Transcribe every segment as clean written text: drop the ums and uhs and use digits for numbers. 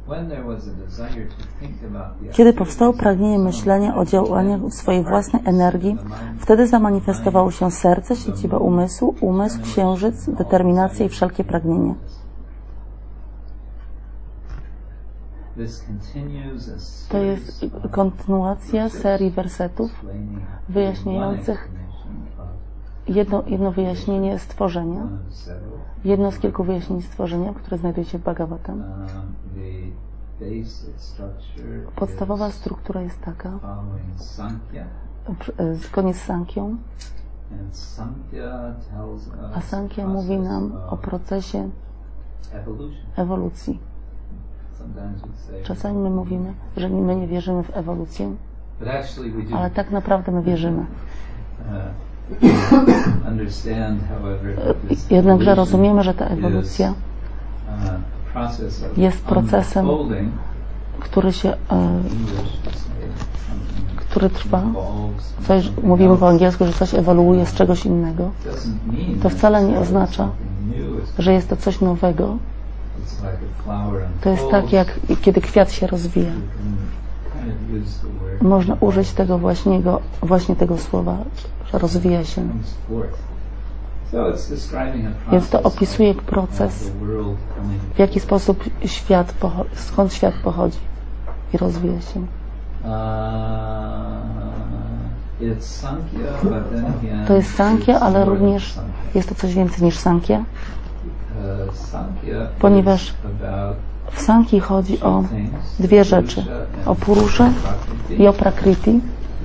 Kiedy powstało pragnienie myślenia o działaniu swojej własnej energii, wtedy zamanifestowało się serce, siedziba umysłu, umysł, księżyc, determinacja i wszelkie pragnienie. To jest kontynuacja serii wersetów wyjaśniających jedno wyjaśnienie stworzenia, jedno z kilku wyjaśnień stworzenia, które znajduje się w Bhagavatam. Podstawowa struktura jest taka, zgodnie z Sankhją, a Sankhya mówi nam o procesie ewolucji. Czasami my mówimy, że my nie wierzymy w ewolucję, ale tak naprawdę my wierzymy. Jednakże rozumiemy, że ta ewolucja jest procesem, który trwa. Coś, mówimy po angielsku, że coś ewoluuje z czegoś innego. To wcale nie oznacza, że jest to coś nowego. To jest tak, jak kiedy kwiat się rozwija. Można użyć tego właśnie tego słowa, że rozwija się. Więc to opisuje proces, w jaki sposób skąd świat pochodzi i rozwija się. To jest Sankhya, ale również jest to coś więcej niż Sankhya, ponieważ w Sankhyi chodzi o dwie rzeczy, o Purusza i o Prakriti.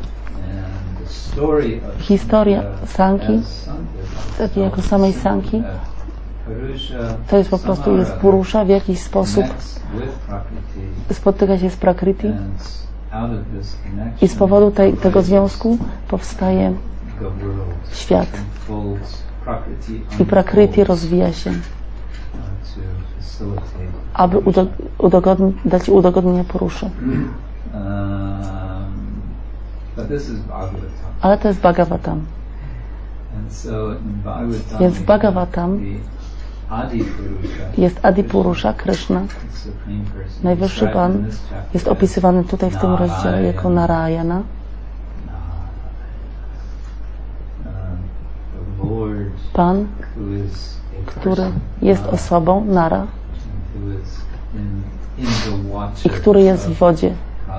Historia Sankhi, tak jako samej Sankhi, to jest po prostu jest Purusza, w jakiś sposób spotyka się z Prakriti i z powodu tego związku powstaje świat i Prakriti rozwija się, aby dać udogodnienie Puruszy. Ale to jest Bhagavatam. Więc w Bhagavatam jest Adipurusha, Krishna, najwyższy Pan, jest opisywany tutaj w tym rozdziale jako Narayana. Pan, który jest osobą, Nara, i który jest w wodzie,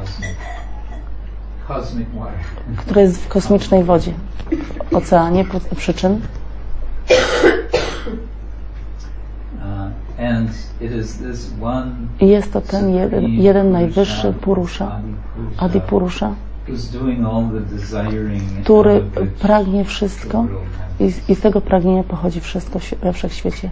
który jest w kosmicznej wodzie, w oceanie przyczyn. I jest to ten jeden najwyższy Purusha, Adipurusha, który pragnie wszystko i z tego pragnienia pochodzi wszystko we wszechświecie.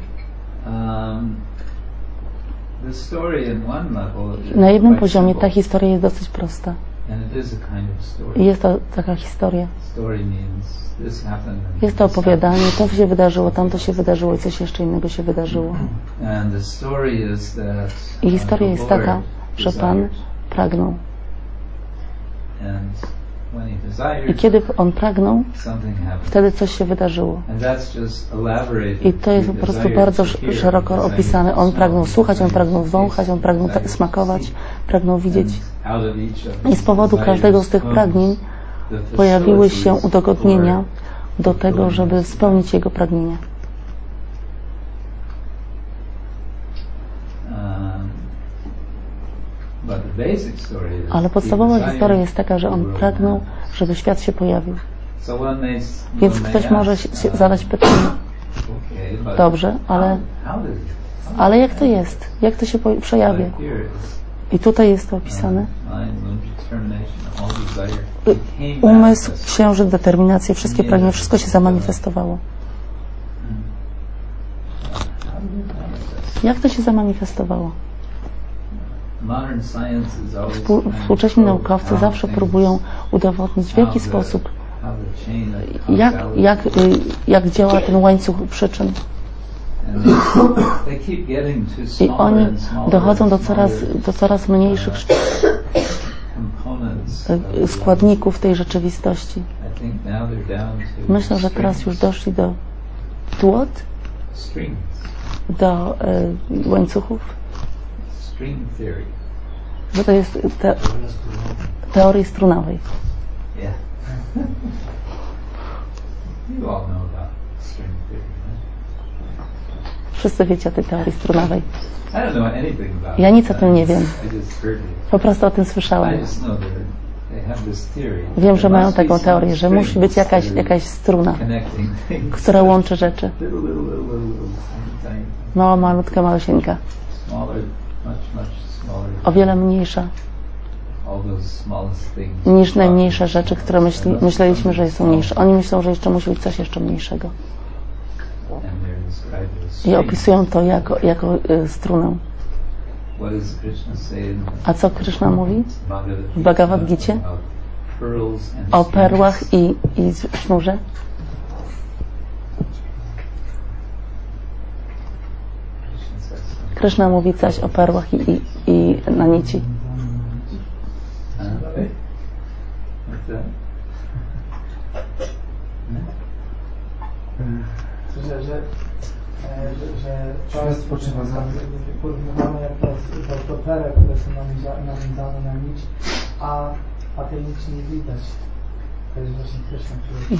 Na jednym poziomie ta historia jest dosyć prosta. I jest to taka historia. Jest to opowiadanie, to się wydarzyło, tamto się wydarzyło i coś jeszcze innego się wydarzyło. I historia jest taka, że Pan pragnął. I kiedy On pragnął, wtedy coś się wydarzyło. I to jest po prostu bardzo szeroko opisane. On pragnął słuchać, On pragnął wąchać, On pragnął smakować, pragnął widzieć. I z powodu każdego z tych pragnień pojawiły się udogodnienia do tego, żeby spełnić Jego pragnienia. Ale podstawowa historia jest taka, że On pragnął, żeby świat się pojawił. Więc ktoś może zadać pytanie, dobrze, ale jak to jest? Jak to się przejawia? I tutaj jest to opisane. Umysł, księżyc, determinacja, wszystkie pragnienia, wszystko się zamanifestowało. Jak to się zamanifestowało? Współcześni naukowcy zawsze próbują udowodnić, w jaki sposób, jak działa ten łańcuch przyczyn. I oni dochodzą do coraz mniejszych składników tej rzeczywistości. Myślę, że teraz już doszli do tłot, do łańcuchów. Bo to jest teorii strunowej. Wszyscy wiecie o tej teorii strunowej. Ja nic o tym nie wiem. Po prostu o tym słyszałem. Wiem, że mają taką teorię, że musi być jakaś struna, która łączy rzeczy. Mała, malutka, małysieńka. O wiele mniejsza niż najmniejsze rzeczy, które myśleliśmy, że są mniejsze. Oni myślą, że jeszcze musi być coś jeszcze mniejszego. I opisują to jako strunę. A co Krishna mówi w Bhagavad Gicie? O perłach i sznurze? Krishna mówi coś o perłach i na nici. Że to jest porównywane jak to perły, które są nawiązane na nić, a tej nici nie widać. To jest właśnie Krishna, który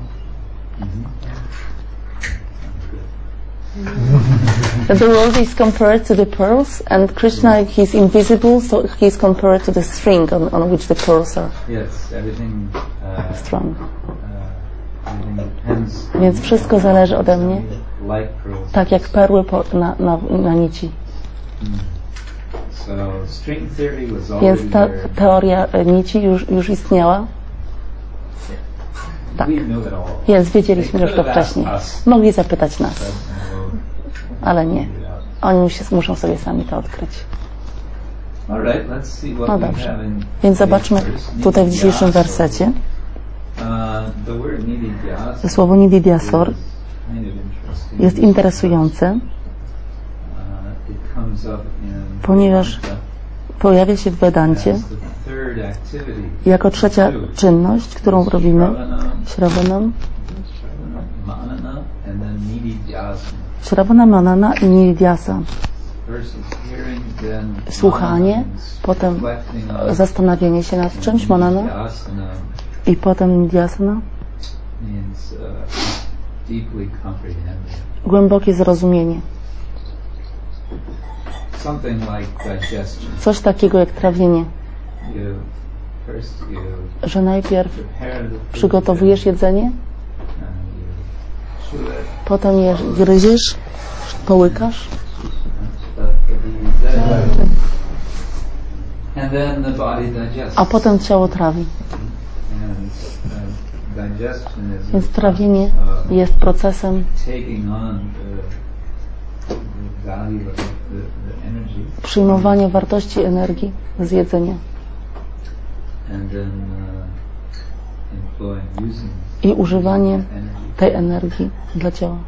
The world is compared to the pearls, and Krishna, he's invisible, so he's compared to the string on which the pearls are. Yes, everything strong. Więc wszystko zależy ode mnie, tak jak perły na nici. Więc ta teoria nici już istniała. Tak. Więc wiedzieliśmy już to wcześniej. Mogli zapytać nas, ale nie. Oni muszą sobie sami to odkryć. No dobrze. Więc zobaczmy tutaj w dzisiejszym wersecie. Słowo nididhyasor jest interesujące, ponieważ pojawia się w Vedancie jako trzecia czynność, którą robimy, Shravana, Manana i Nididhyasa. Słuchanie, potem zastanawianie się nad czymś, Manana, i potem Nidhyasana. Głębokie zrozumienie. Coś takiego jak trawienie. Że najpierw przygotowujesz jedzenie, potem je gryziesz, połykasz, a potem ciało trawi. Więc trawienie jest procesem przyjmowania wartości energii z jedzenia i używanie tej energii dla ciała.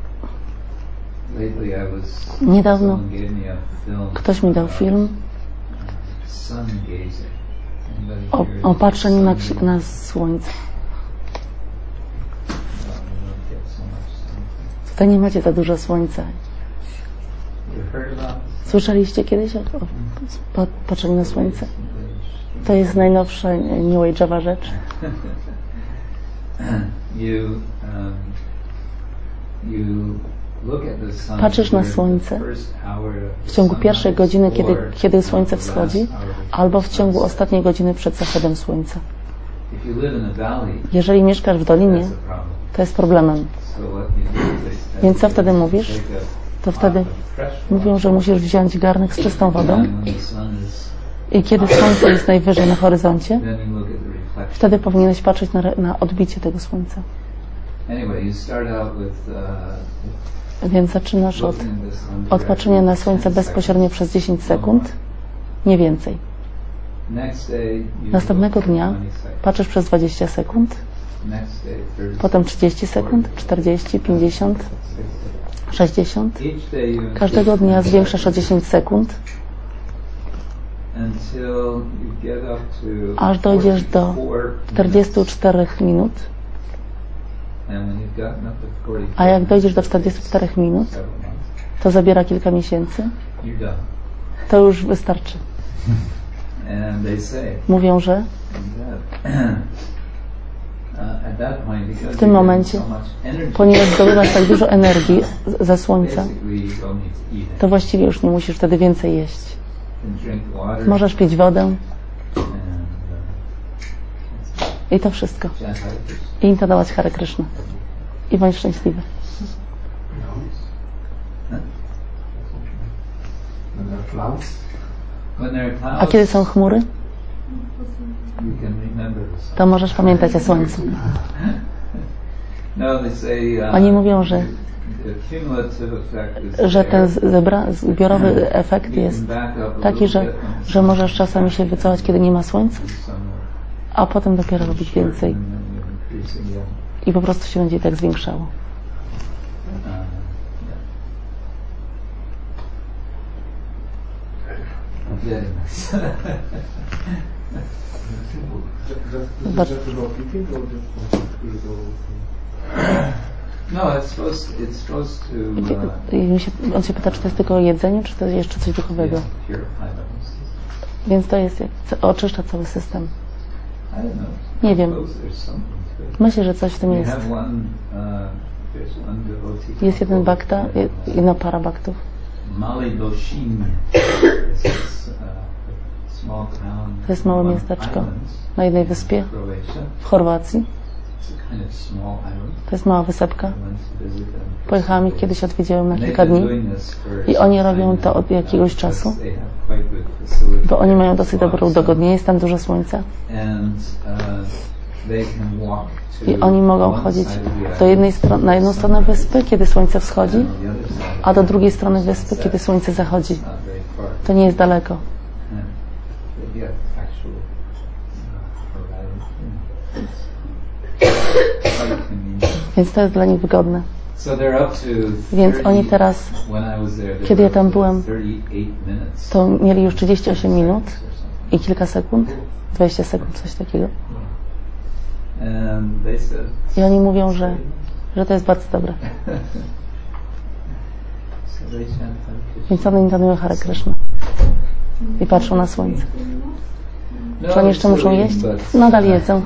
Niedawno ktoś mi dał film o patrzeniu na słońce. Tutaj nie macie za dużo słońca. Słyszeliście kiedyś o patrzeniu na słońce? To jest najnowsza New Age'owa rzecz. Patrzysz na słońce w ciągu pierwszej godziny, kiedy słońce wschodzi, albo w ciągu ostatniej godziny przed zachodem słońca. Jeżeli mieszkasz w dolinie, to jest problemem. Więc co wtedy mówisz? To wtedy mówią, że musisz wziąć garnek z czystą wodą i kiedy słońce jest najwyżej na horyzoncie, wtedy powinieneś patrzeć na odbicie tego słońca. Więc zaczynasz od patrzenia na słońce bezpośrednio przez 10 sekund, nie więcej. Następnego dnia patrzysz przez 20 sekund, potem 30 sekund, 40, 50, 60. Każdego dnia zwiększasz o 10 sekund, aż dojdziesz do 44 minut. A jak dojdziesz do 44 minut, to zabiera kilka miesięcy To już wystarczy. Mówią, że w tym momencie, ponieważ zdobywasz tak dużo energii ze słońca, to właściwie już nie musisz wtedy więcej jeść. Możesz pić wodę i to wszystko. I intonować Hare Krishna. I bądź szczęśliwy. A kiedy są chmury, to możesz pamiętać o słońcu. Oni mówią, że ten zbiorowy efekt jest taki, że możesz czasami się wycofać, kiedy nie ma słońca, a potem dopiero robić więcej. I po prostu się będzie tak zwiększało. On się pyta, czy to jest tylko o jedzeniu, czy to jest jeszcze coś duchowego. Więc to jest, oczyszcza cały system. Nie wiem. Myślę, że coś w tym jest. Jest jeden bhakta, jedna para bhaktów. To jest małe miasteczko na jednej wyspie w Chorwacji. To jest mała wysepka. Pojechałam ich kiedyś, odwiedziłem na kilka dni i oni robią to od jakiegoś czasu, bo oni mają dosyć dobre udogodnienie, jest tam dużo słońca i oni mogą chodzić na jedną stronę wyspy, kiedy słońce wschodzi, a do drugiej strony wyspy, kiedy słońce zachodzi. To nie jest daleko. Więc to jest dla nich wygodne. Więc oni teraz, kiedy ja tam byłem, to mieli już 38 minut i kilka sekund, 20 sekund, coś takiego. I oni mówią, że to jest bardzo dobre. Więc one intonują Hare Krishna i patrzą na słońce. Czy oni jeszcze muszą jeść? Nadal jedzą.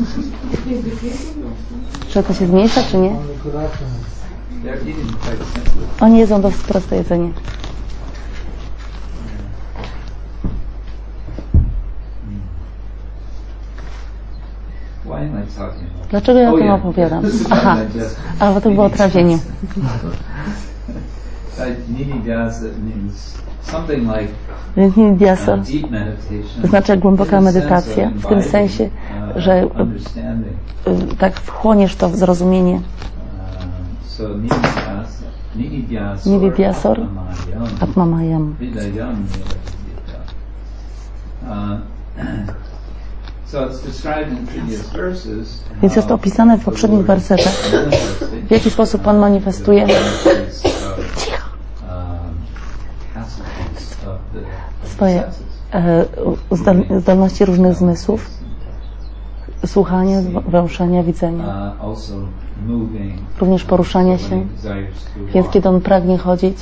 Czy to się zmniejsza, czy nie? Oni jedzą dosyć proste jedzenie. Dlaczego ja o tym opowiadam? Aha, bo to było o trawieniu. Więc Nidhyasar znaczy głęboka medytacja, w tym sensie, że tak wchłoniesz to zrozumienie. Nidhyasar Atmamayam. Więc jest to opisane w poprzednich wersetach, w jaki sposób Pan manifestuje swoje zdolności różnych zmysłów, słuchania, węszenia, widzenia, również poruszania się. Więc kiedy on pragnie chodzić,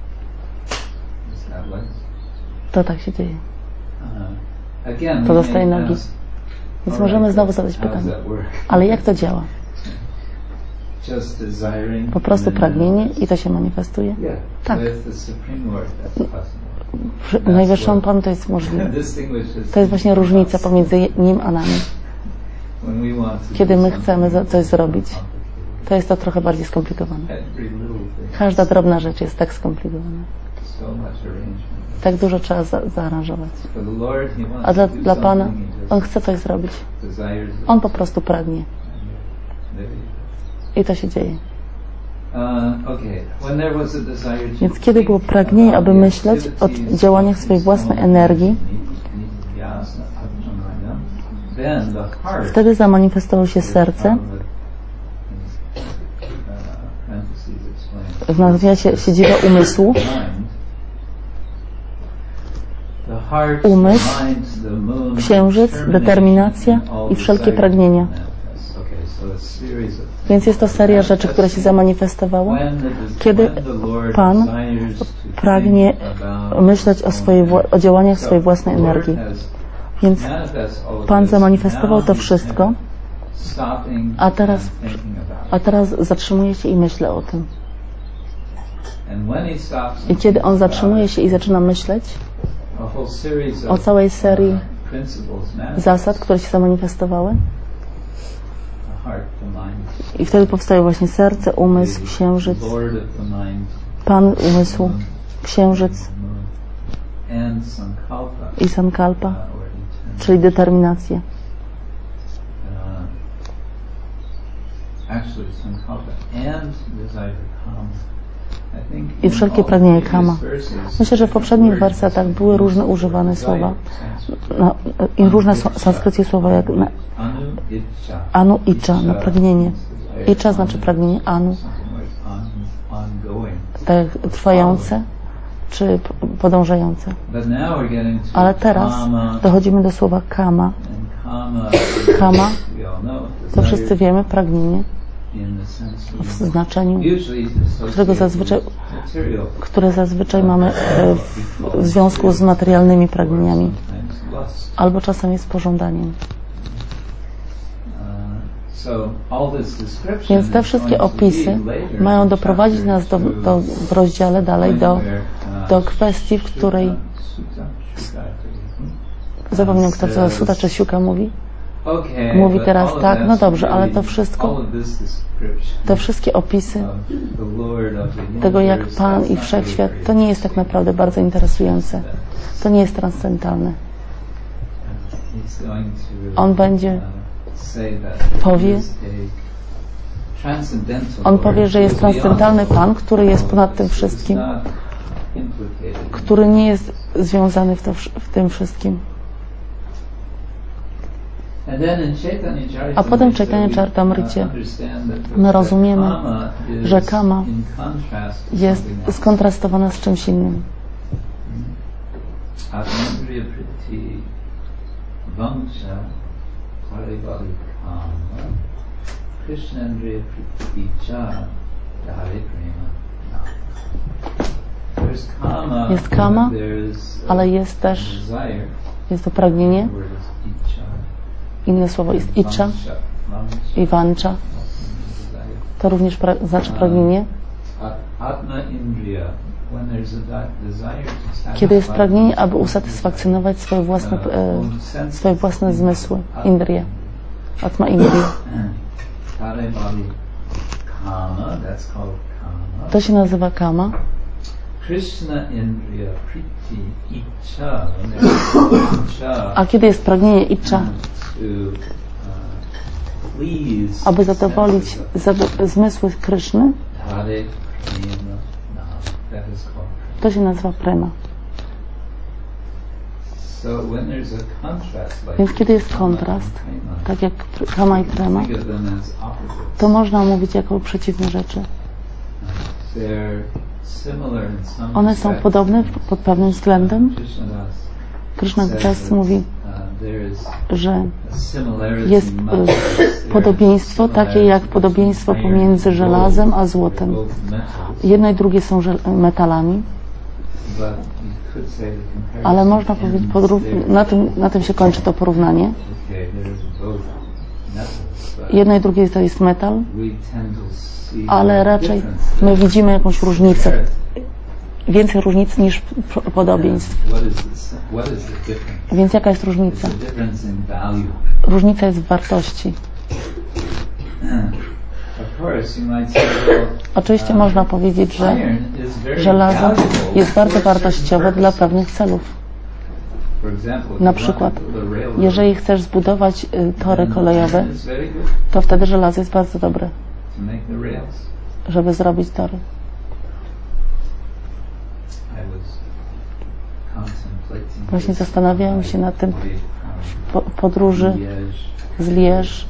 to tak się dzieje. To dostaje nogi. Więc możemy znowu zadać pytanie, ale jak to działa? Po prostu pragnienie i to się manifestuje? Tak. Najwyższą Pan to jest możliwe. To jest właśnie różnica pomiędzy Nim a nami. Kiedy my chcemy coś zrobić, to jest to trochę bardziej skomplikowane. Każda drobna rzecz jest tak skomplikowana. Tak dużo trzeba zaaranżować. A dla Pana On chce coś zrobić. On po prostu pragnie. I to się dzieje. Więc kiedy było pragnienie, aby myśleć o działaniach swojej własnej energii, wtedy zamanifestowało się serce. W nawiasie siedziba umysłu. Umysł, księżyc, determinacja i wszelkie pragnienia. Więc jest to seria rzeczy, które się zamanifestowała, kiedy Pan pragnie myśleć o działaniach swojej własnej energii. Więc Pan zamanifestował to wszystko, a teraz zatrzymuje się i myślę o tym. I kiedy On zatrzymuje się i zaczyna myśleć o całej serii zasad, które się zamanifestowały, i wtedy powstaje właśnie serce, umysł, księżyc, Pan umysłu, księżyc i sankalpa, czyli determinację. I wszelkie pragnienie kama. Myślę, że w poprzednich wersetach były różne używane słowa i różne sanskryckie słowa, jak anu, icza, na pragnienie. Icza znaczy pragnienie, anu, tak trwające czy podążające. Ale teraz dochodzimy do słowa kama. Kama, to wszyscy wiemy, pragnienie w znaczeniu, które zazwyczaj mamy w związku z materialnymi pragnieniami, albo czasem z pożądaniem. Więc te wszystkie opisy mają doprowadzić nas w rozdziale dalej do kwestii, w której zapomniałem, kto co Sutta czy Siuka mówi. Mówi teraz tak, no dobrze, ale to wszystko, te wszystkie opisy tego, jak Pan i Wszechświat, to nie jest tak naprawdę bardzo interesujące. To nie jest transcendentalne. On powie, że jest transcendentalny Pan, który jest ponad tym wszystkim, który nie jest związany w tym wszystkim. A potem w Chaitanya Charitamrite my rozumiemy, że kama jest skontrastowana z czymś innym. Jest kama, ale jest też to pragnienie. Inne słowo jest icza i vancha. To również znaczy pragnienie. Kiedy jest pragnienie, aby usatysfakcjonować swoje własne zmysły, indriya. Atma indriya. To się nazywa kama. A kiedy jest pragnienie icza, aby zadowolić zmysły Kryszny, to się nazywa prema. Więc kiedy jest kontrast, tak jak kama i prema, to można mówić jako przeciwne rzeczy. One są podobne pod pewnym względem. Krishna Das mówi, że jest podobieństwo takie jak podobieństwo pomiędzy żelazem a złotem. Jedno i drugie są metalami, ale można powiedzieć, na tym się kończy to porównanie. Jedno i drugie to jest metal, ale raczej my widzimy jakąś różnicę. Więcej różnic niż podobieństw. Więc jaka jest różnica? Różnica jest w wartości. Oczywiście można powiedzieć, że żelazo jest bardzo wartościowe dla pewnych celów. Na przykład, jeżeli chcesz zbudować tory kolejowe, to wtedy żelazo jest bardzo dobre, żeby zrobić tory. Właśnie zastanawiałem się nad tym w podróży z Liège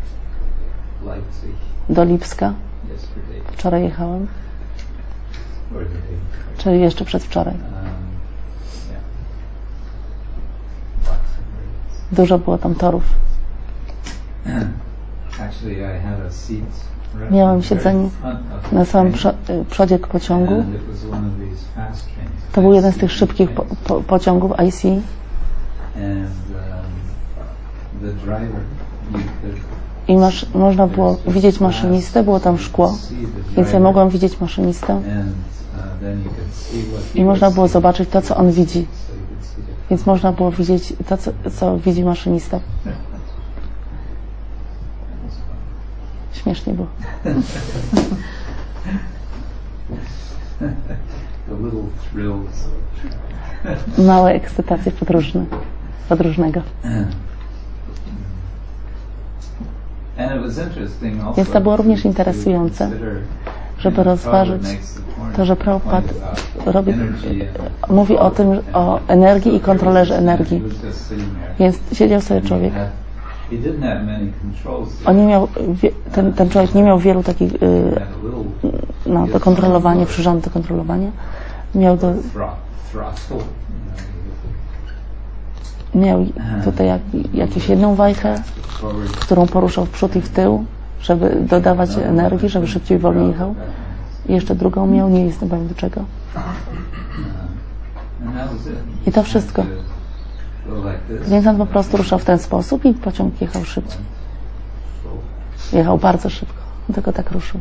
do Lipska. Wczoraj jechałem. Czyli jeszcze przedwczoraj. Dużo było tam torów. Miałem siedzenie na samym przodzie pociągu. To był jeden z tych szybkich pociągów IC. I można było widzieć maszynistę, było tam szkło, więc ja mogłam widzieć maszynistę i można było zobaczyć to, co on widzi. Więc można było widzieć to, co widzi maszynista. Śmiesznie było. Małe ekscytacje podróżnego. Więc to było również interesujące, żeby rozważyć to, że Prabhupada mówi o tym, o energii i kontrolerze energii. Więc siedział sobie człowiek. On nie miał, ten człowiek nie miał wielu takich do kontrolowania, przyrząd do kontrolowania. Miał tutaj jakąś jedną wajchę, którą poruszał w przód i w tył, żeby dodawać energii, żeby szybciej, wolniej jechał. I jeszcze drugą miał, nie jestem pewien do czego. I to wszystko. Więc on po prostu ruszał w ten sposób i pociąg jechał szybciej. Jechał bardzo szybko, tylko tak ruszył.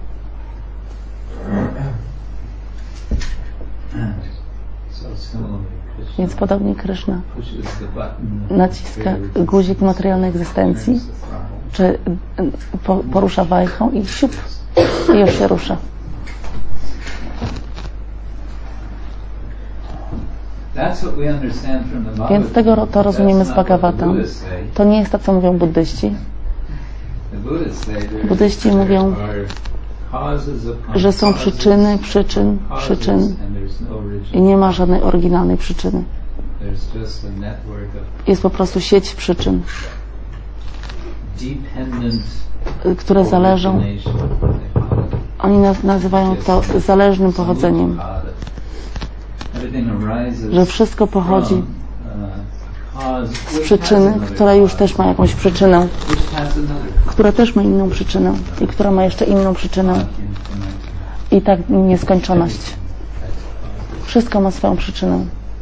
Więc podobnie Kryszna naciska guzik materialnej egzystencji, czy porusza wajchą i siup, i już się rusza. Więc to rozumiemy z Bhagavatam. To nie jest to, co mówią buddyści. Buddyści mówią, że są przyczyny przyczyn i nie ma żadnej oryginalnej przyczyny. Jest po prostu sieć przyczyn, które zależą. Oni nazywają to zależnym pochodzeniem. Że wszystko pochodzi z przyczyny, która już też ma jakąś przyczynę, która też ma inną przyczynę i która ma jeszcze inną przyczynę. I tak nieskończoność. Wszystko ma swoją przyczynę.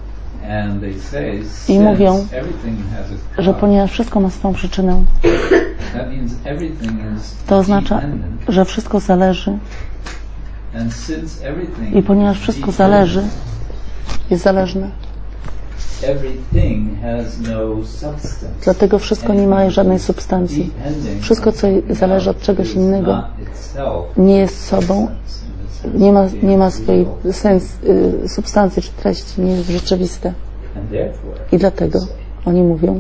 I mówią, że ponieważ wszystko ma swoją przyczynę, to oznacza, że wszystko zależy. I ponieważ wszystko zależy, jest zależne. Dlatego wszystko nie ma żadnej substancji. Wszystko, co zależy od czegoś innego, nie jest sobą, nie ma swojej substancji czy treści, nie jest rzeczywiste. I dlatego oni mówią,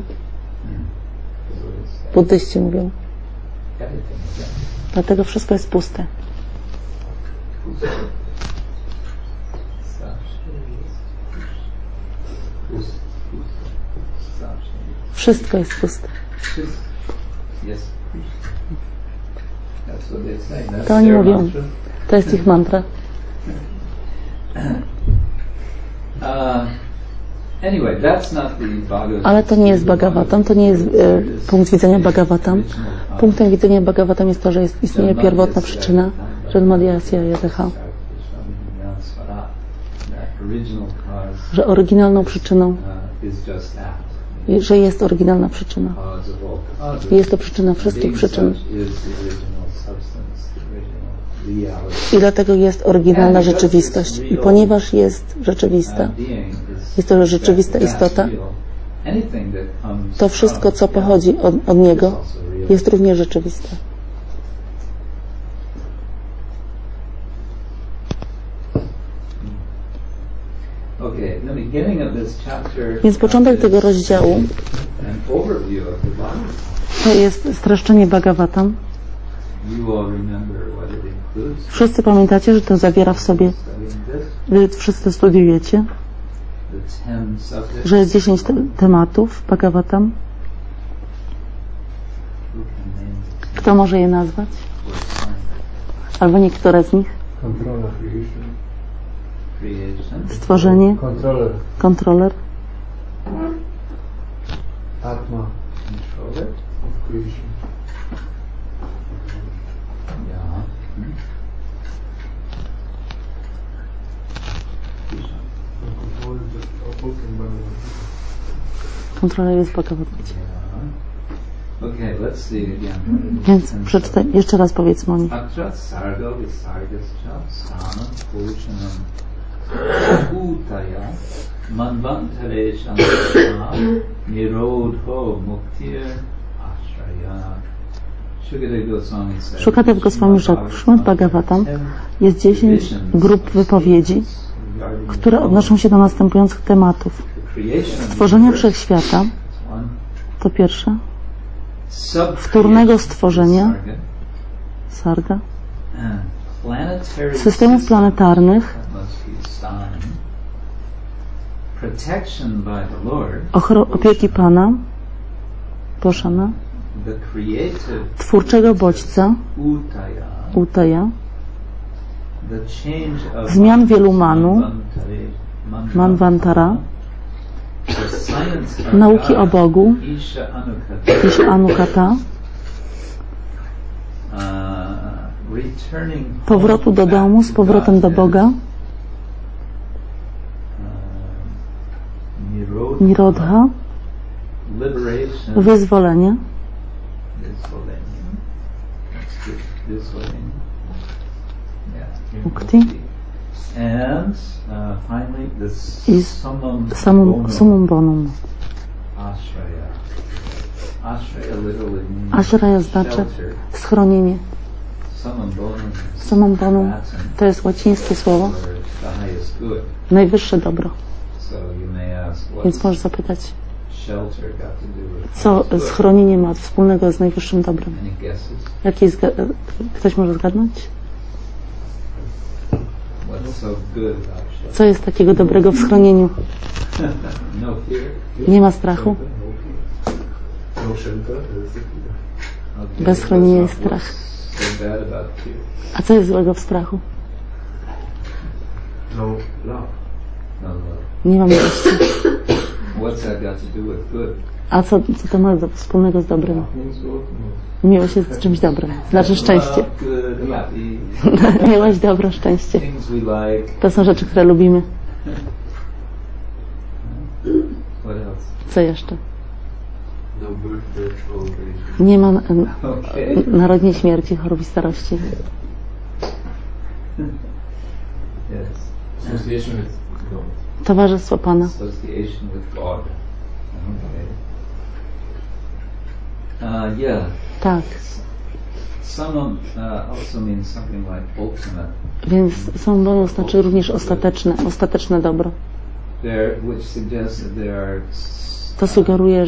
buddyści mówią, dlatego wszystko jest puste. Wszystko jest puste. To oni mówią. To jest ich mantra. Ale to nie jest Bhagavatam, to nie jest punkt widzenia Bhagavatam. Punktem widzenia Bhagavatam jest to, że istnieje pierwotna przyczyna, że oryginalną przyczyną, że jest oryginalna przyczyna. Jest to przyczyna wszystkich przyczyn. I dlatego jest oryginalna rzeczywistość. I ponieważ jest rzeczywista, jest to rzeczywista istota, to wszystko, co pochodzi od Niego, jest również rzeczywiste. Więc początek tego rozdziału to jest streszczenie Bhagavatam. Wszyscy pamiętacie, że to zawiera w sobie, wy wszyscy studiujecie, że jest 10 tematów Bhagavatam. Kto może je nazwać? Albo niektóre z nich? Stworzenie. Kontroler. Atma. kontrola jest Bhagavad Gita. Więc przeczytaj, jeszcze raz powiedz Moni. Shukadev Goswami rzekł, w Śrimad Bhagavatam jest 10 grup wypowiedzi, które odnoszą się do następujących tematów. Stworzenia wszechświata, to pierwsze. Wtórnego stworzenia, sarga. Systemów planetarnych, opieki Pana, Poszana, twórczego bodźca, Utaya, zmian wielu manu, Manvantara, nauki o Bogu, Isha Anukata, powrotu do domu, z powrotem do Boga, Nirodha, wyzwolenie, Mukti i Sumum Bonum. Ashraya znaczy schronienie. Sumum Bonum to jest łacińskie słowo, najwyższe dobro. Więc możesz zapytać, co schronienie ma wspólnego z najwyższym dobrem? Jakie jest, ktoś może zgadnąć? Co jest takiego dobrego w schronieniu? Nie ma strachu? Bez schronienia jest strach. A co jest złego w strachu? Nie mam miłości. A co to ma wspólnego z dobrem? Miłość jest czymś dobrym. Znaczy szczęście. Miłość, dobro, szczęście. To są rzeczy, które lubimy. Co jeszcze? Nie ma narodzin, śmierci, chorób i starości. Towarzystwo Pana. Tak. Więc Sumum Bonum znaczy również ostateczne dobro. To sugeruje,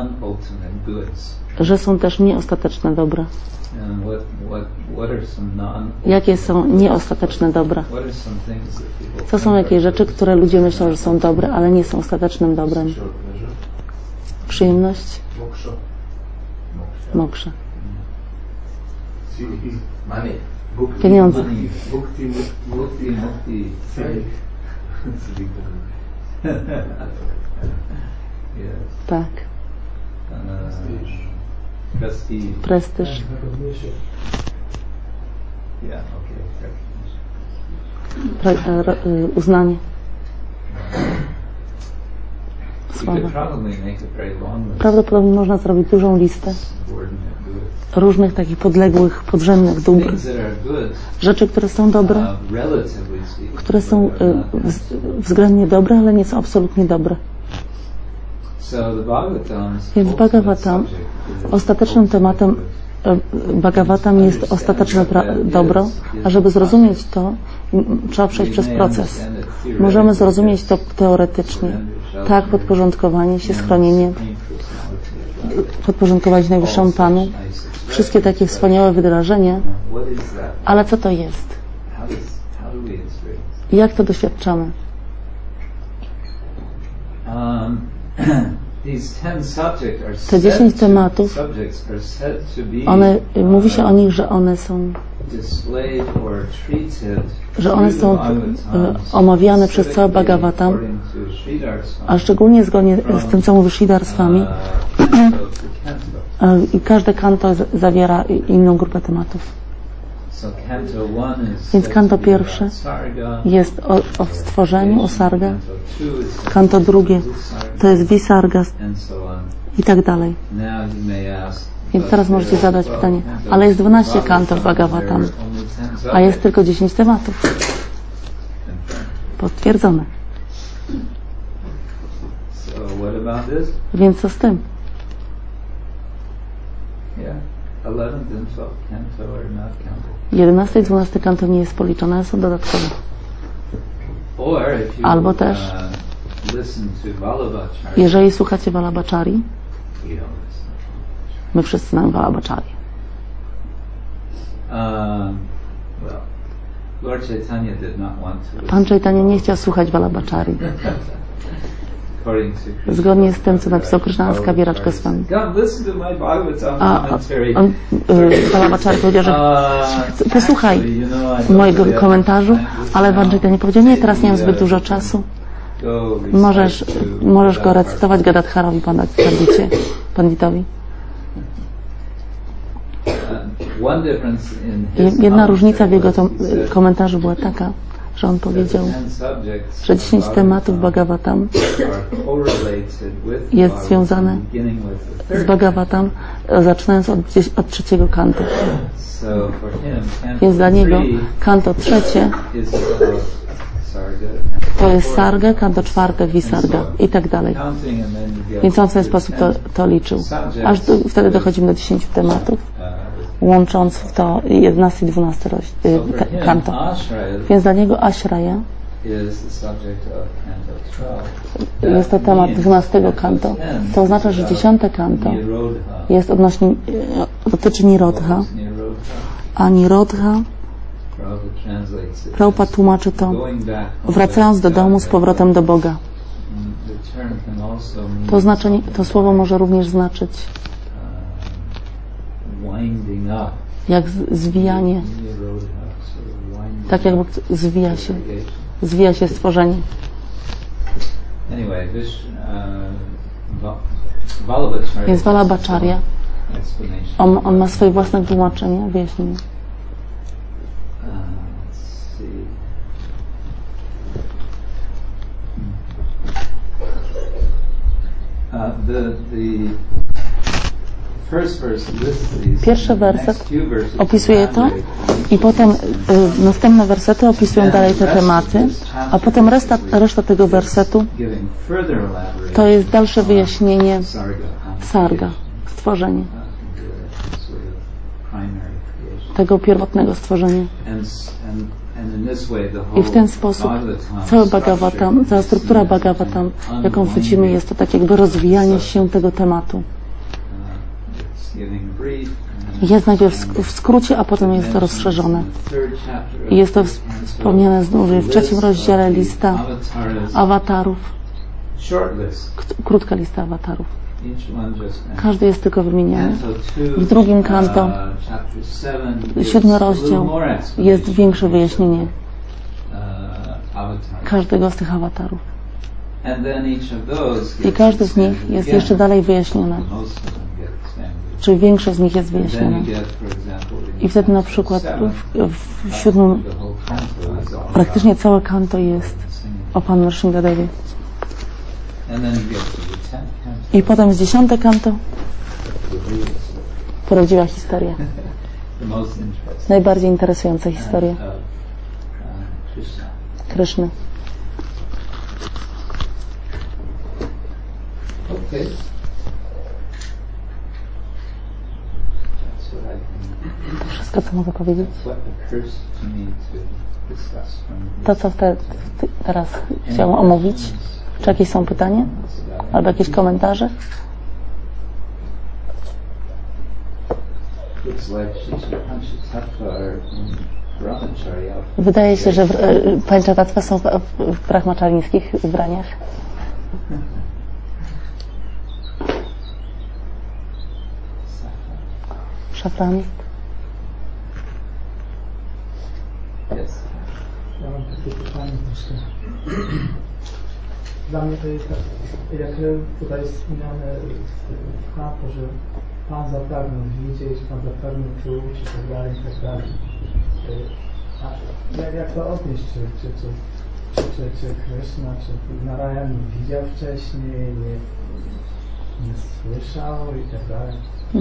że są też nieostateczne dobra. Jakie są nieostateczne dobra? Co są jakieś rzeczy, które ludzie myślą, że są dobre, ale nie są ostatecznym dobrem? Przyjemność? Moksha. Pieniądze. Tak. Prestiż. Uznanie. Sława. Prawdopodobnie można zrobić dużą listę różnych takich podległych, podrzędnych dóbr. Rzeczy, które są dobre, które są względnie dobre, ale nie są absolutnie dobre. Więc Bhagavatam, ostatecznym tematem Bhagavatam jest ostateczne dobro, a żeby zrozumieć to, trzeba przejść przez proces. Możemy zrozumieć to teoretycznie. Tak, podporządkowanie się, schronienie, podporządkować najwyższemu Panu. Wszystkie takie wspaniałe wyrażenia. Ale co to jest? Jak to doświadczamy? Te 10 tematów, mówi się o nich, że one są omawiane przez cały Bhagavatam, a szczególnie zgodnie z tym, co mówi Sridhar Swami. I każde kanto zawiera inną grupę tematów. Więc kanto pierwsze jest o stworzeniu, o sarga. Kanto drugie to jest visarga i tak dalej. Więc teraz możecie zadać pytanie, ale jest 12 kanto w Bhagavatam, a jest tylko 10 tematów. Potwierdzone. Więc co z tym? 11 i 12 kanto nie jest policzone, są dodatkowe. Albo też, jeżeli słuchacie Vallabhachari, my wszyscy znamy Vallabhachari. Pan Chaitanya nie chciał słuchać Vallabhachari. Zgodnie z tym, co napisał Krishnadasa Kaviraj Goswami. Vallabhachari powiedział, że posłuchaj mojego komentarzu, ale Pan Chaitanya powiedział, nie, teraz nie mam zbyt dużo czasu. Możesz go recytować Gadadharowi Panditowi. Jedna różnica w jego komentarzu była taka, że on powiedział, że 10 tematów Bhagavatam jest związane z Bhagavatam, zaczynając od trzeciego kantu. Więc dla niego kanto trzecie to jest sarga, kanto czwarte visarga i tak dalej. Więc on w ten sposób to liczył. Aż wtedy dochodzimy do 10 tematów, łącząc w to 11 i 12 kanto. Więc dla niego Ashraya jest to temat 12 kanto. To oznacza, że 10 kanto jest dotyczy Nirodha, a Nirodha Prabhupada tłumaczy to wracając do domu z powrotem do Boga. To słowo może również znaczyć jak zwijanie, tak jakby zwija się stworzenie. Więc Vallabhacharya, on ma swoje własne tłumaczenie, wyjaśnienie. Pierwszy werset opisuje to i potem następne wersety opisują dalej te tematy, a potem reszta tego wersetu to jest dalsze wyjaśnienie sarga, stworzenie, tego pierwotnego stworzenia. I w ten sposób cały Bhagavatam, cała struktura Bhagavatam, jaką widzimy, jest to tak jakby rozwijanie się tego tematu. Jest najpierw w skrócie, a potem jest to rozszerzone. I jest to wspomniane znów w trzecim rozdziale lista awatarów. Krótka lista awatarów. Każdy jest tylko wymieniany. W drugim kanto, 7 rozdział, jest większe wyjaśnienie każdego z tych awatarów. I każdy z nich jest jeszcze dalej wyjaśniony. Czyli większość z nich jest wyjaśniona. I wtedy na przykład w 7 praktycznie całe kanto jest o Panu Nrsimhadewie. I potem z 10 kanto prawdziwa historia. Najbardziej interesująca historia Kryszny. To wszystko, co mogę powiedzieć. To, co teraz chciałam omówić. Czy jakieś są pytania? Albo jakieś komentarze? Wydaje się, że Panchatattva są w brahmaczarińskich ubraniach. Szafran. Ja mam takie pytanie troszkę. Dla mnie to jest tak, jak tutaj jest wspomniane w kanto, że Pan zapragnął widzieć, Pan zapragnął czuć i tak dalej, i tak dalej. Jak to odnieść? Czy Krishna, czy Narayana widział wcześniej, nie słyszał i tak dalej?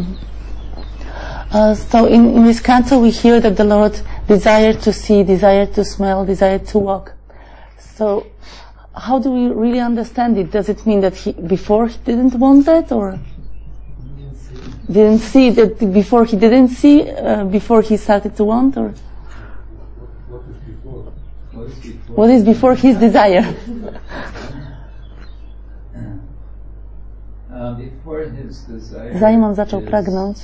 So in this canto we hear that the Lord desired to see, desired to smell, desired to walk. So how do we really understand it? Does it mean that before he didn't want that, or didn't see that before he didn't see, before he started to want, or what is before his desire? Zanim on zaczął pragnąć,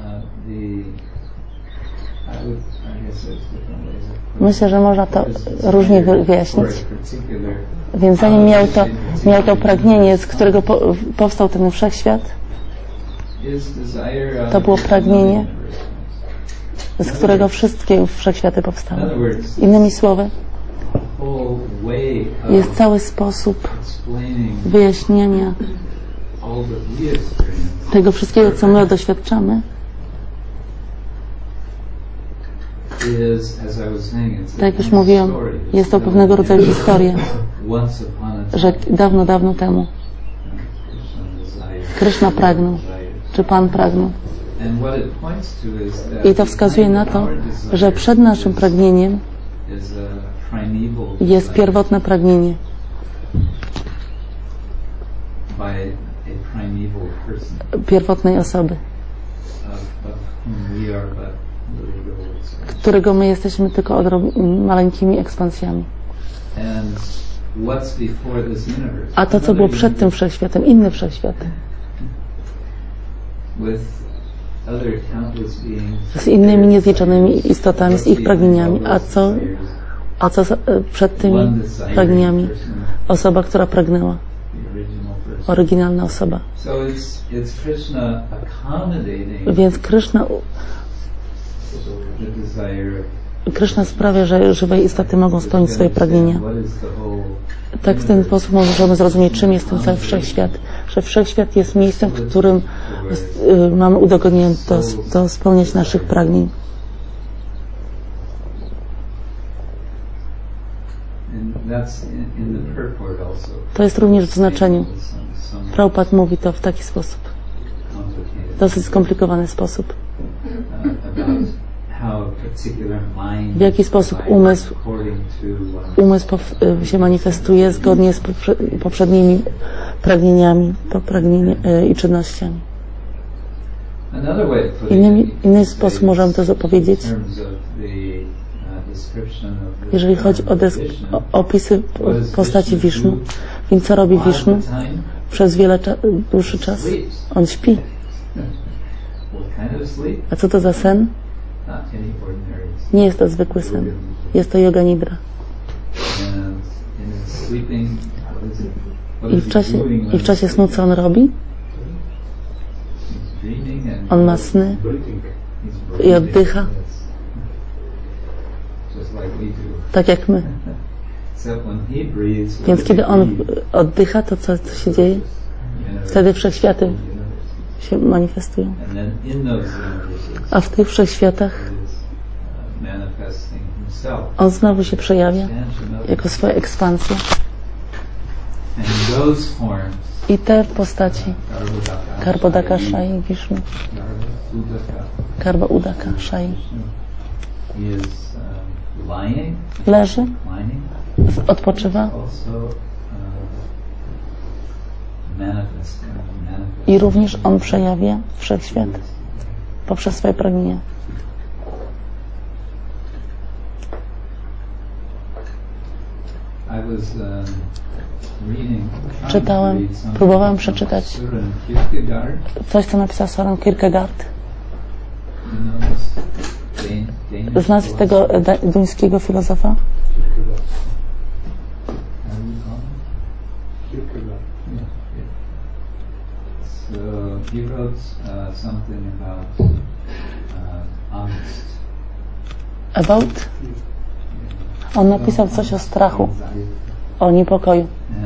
myślę, że można to różnie wyjaśnić. Więc zanim miał to pragnienie, z którego powstał ten wszechświat, to było pragnienie, z którego wszystkie wszechświaty powstały. Innymi słowy, jest cały sposób wyjaśniania tego wszystkiego, co my doświadczamy. Tak jak już mówiłem, jest to pewnego rodzaju historia, że dawno, dawno temu Krishna pragnął, czy Pan pragnął. I to wskazuje na to, że przed naszym pragnieniem jest pierwotne pragnienie pierwotnej osoby, którego my jesteśmy tylko maleńkimi ekspansjami. A to, co było przed tym wszechświatem, inny wszechświat, z innymi niezliczonymi istotami, z ich pragnieniami. A co przed tymi pragnieniami? Osoba, która pragnęła. Oryginalna osoba. Więc Krishna sprawia, że żywe istoty mogą spełnić swoje pragnienia. Tak w ten sposób możemy zrozumieć, czym jest ten cały wszechświat. Że wszechświat jest miejscem, w którym mamy udogodnienie do spełniać naszych pragnień. To jest również w znaczeniu. Prabhupada mówi to w taki sposób. Dosyć skomplikowany sposób. W jaki sposób umysł się manifestuje zgodnie z poprzednimi pragnieniami i czynnościami. Inny sposób możemy to powiedzieć, jeżeli chodzi o opisy postaci Wisznu. Więc co robi Wisznu? Przez dłuższy czas on śpi. A co to za sen? Nie jest to zwykły sen. Jest to yoga nidra. I w czasie snu co on robi? On ma sny i oddycha. Tak jak my. Więc kiedy on oddycha, to co się dzieje? Wtedy wszechświaty się manifestują. A w tych wszechświatach on znowu się przejawia jako swoja ekspansja. I te postaci Garbhodaka Shai Wisznu, Garba Udaka Shai leży, odpoczywa i również on przejawia wszechświat poprzez swoje pragnienia. Próbowałem przeczytać coś, co napisał Søren Kierkegaard. Znasz tego duńskiego filozofa? About? On napisał coś o strachu, o niepokoju.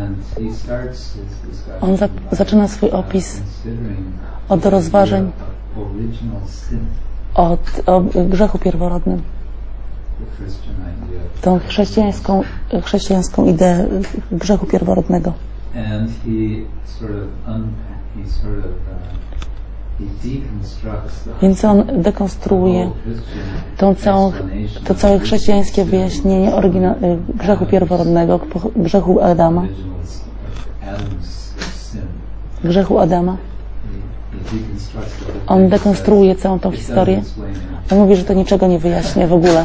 On zaczyna swój opis od rozważań o grzechu pierworodnym. tą chrześcijańską ideę grzechu pierworodnego. Więc on dekonstruuje to całe chrześcijańskie wyjaśnienie grzechu pierworodnego, grzechu Adama. Grzechu Adama. On dekonstruuje całą tą historię. On mówi, że to niczego nie wyjaśnia w ogóle.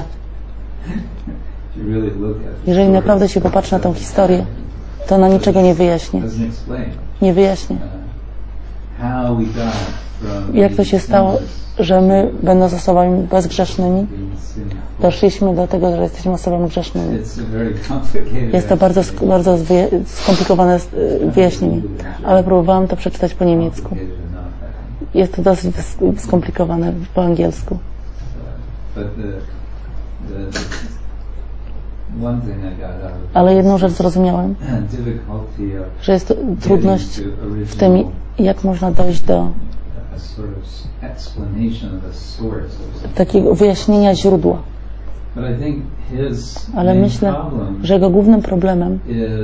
Jeżeli naprawdę się popatrzy na tą historię, to ona niczego nie wyjaśnia. Nie wyjaśnia. Jak to się stało, że my, będąc osobami bezgrzesznymi, doszliśmy do tego, że jesteśmy osobami grzesznymi. Jest to bardzo skomplikowane wyjaśnienie, ale próbowałam to przeczytać po niemiecku. Jest to dosyć skomplikowane po angielsku. Ale jedną rzecz zrozumiałem, że jest trudność w tym, jak można dojść do takiego wyjaśnienia źródła. Ale myślę, że jego głównym problemem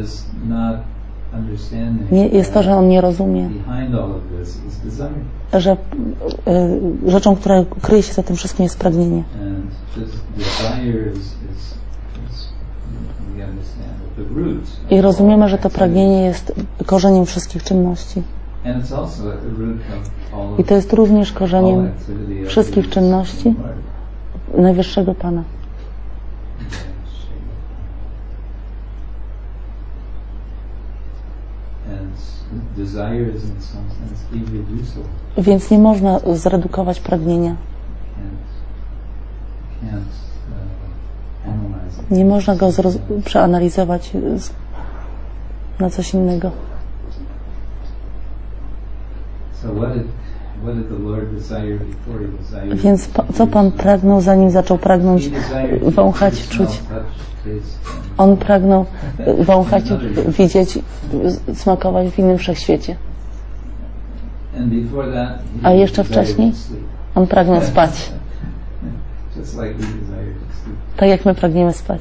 jest to, że on nie rozumie, że rzeczą, która kryje się za tym wszystkim, jest pragnienie. I rozumiemy, że to pragnienie jest korzeniem wszystkich czynności. I to jest również korzeniem wszystkich czynności Najwyższego Pana. Więc nie można zredukować pragnienia. Nie można go przeanalizować na coś innego. Więc co Pan pragnął, zanim zaczął pragnąć wąchać, czuć? On pragnął wąchać, widzieć, smakować w innym wszechświecie. A jeszcze wcześniej on pragnął spać. Tak jak my pragniemy spać.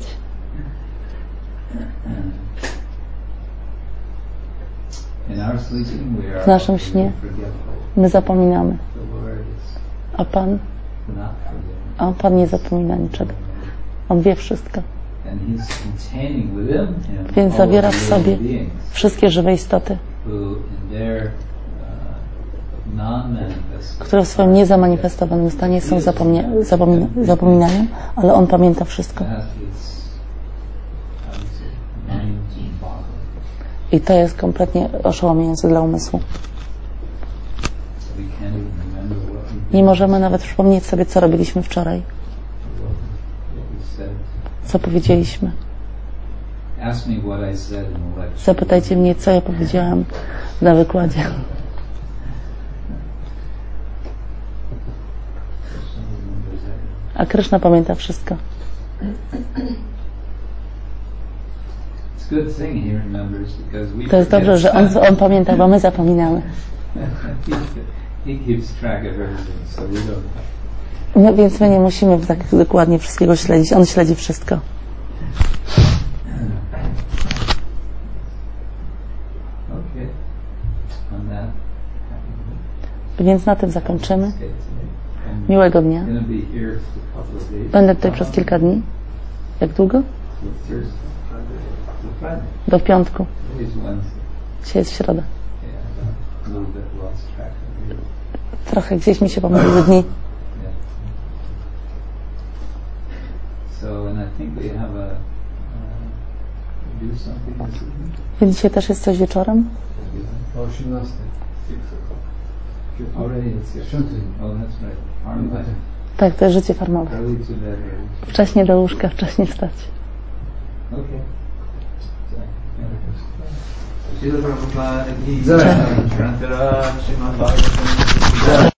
W naszym śnie my zapominamy. A Pan nie zapomina niczego. On wie wszystko. Więc zawiera w sobie wszystkie żywe istoty, które w swoim niezamanifestowanym stanie są zapominają, ale On pamięta wszystko. I to jest kompletnie oszałamiające dla umysłu. Nie możemy nawet przypomnieć sobie, co robiliśmy wczoraj. Co powiedzieliśmy. Zapytajcie mnie, co ja powiedziałam na wykładzie. A Kryszna pamięta wszystko. To jest dobrze, że on pamięta, bo my zapominamy. No, więc my nie musimy tak dokładnie wszystkiego śledzić. On śledzi wszystko. Więc na tym zakończymy. Miłego dnia. Będę tutaj przez kilka dni. Jak długo? Do piątku. Dzisiaj jest środa. Trochę gdzieś mi się pomyliły dni. Więc dzisiaj też jest coś wieczorem? O 18. Tak, to jest życie farmowe. Wcześniej do łóżka, wcześniej wstać. Cześć.